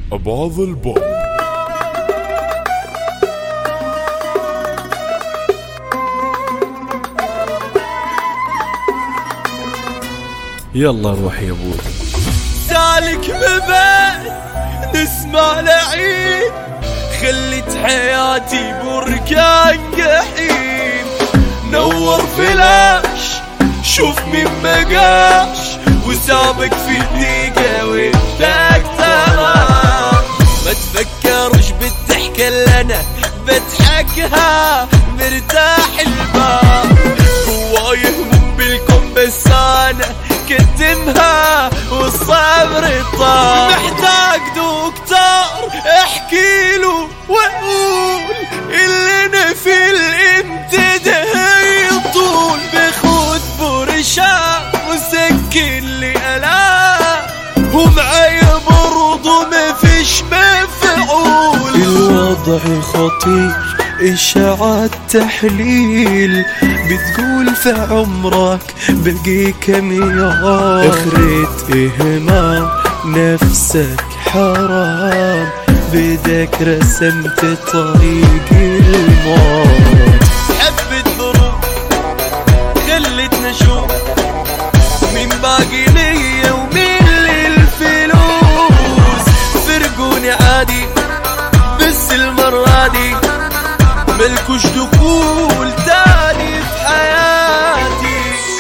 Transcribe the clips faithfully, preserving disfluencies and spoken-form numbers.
بعض البوب. يلا روح يا ابوي. سالك ببيت نسمع لعين، خلت حياتي بركان جحيم. نور فلاش شوف مين مقاش، وسابق في دقيقة وانتك تمام. ما تفكرش بالضحكة اللي انا بضحكها، مرتاح البال جواي هموم بالكم بس انا كتمها والصبر طال. محتاج دكتور احكي له واقول اللي انا في الامتداد يطول. بخد برشام وسكن لي الام، ومعايا برضو مفيش مفعول. الوضع خطير إشاعات تحليل بتقول في عمرك بقي كم يوم. اخرت إهمال نفسك حرام، بدك رسمت طريق الموت. حبة ظروف خلتنا نشوف مين باقي ليا ومين للفلوس. فرقوني عادي بس المرة دي ملكوش دخول تاني في حياتي.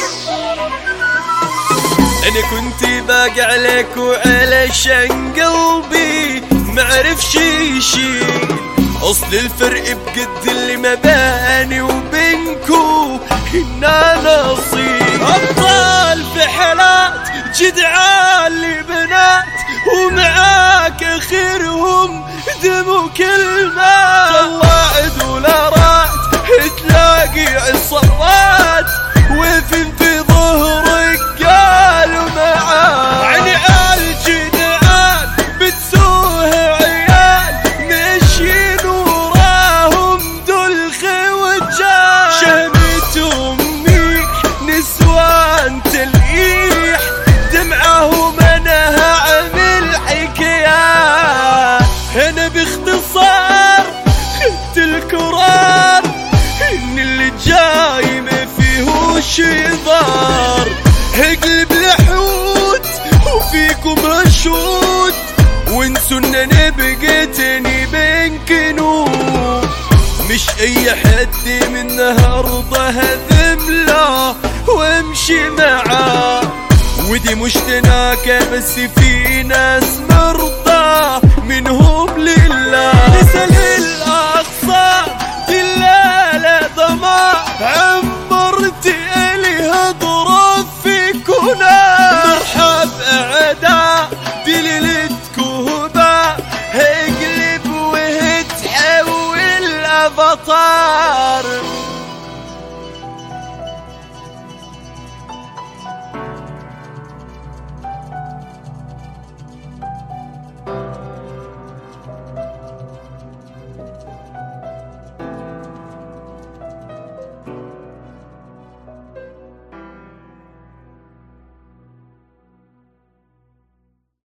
انا كنت باقي عليك وعلشان قلبي معرفش يشيل. اصل الفرق بجد اللي ما بيني وبينكو هنا نصيب. ابطال في حالات جدعان لبنات، ومعاك اخرهم دمو كلمات. طلع دولارات تلاقي عصابات، وفين في ظهرك قالوا معاه. عيني عالجدعان بتسوه عيال ماشيين وراهم دول خوجان. شهمتهم ميح نسوان تلقيح، دمعهم انا هعمل حكايات. انا باختصار خدت القرار ان اللي جاي ما فيهوش هزار. هقلب لحوت وفيكم هشوت، وانسوا ان انا بقيتني بين كنوت. مش اي حد من النهارده هذم له وامشي معاه. ودي مش تناكة بس في ناس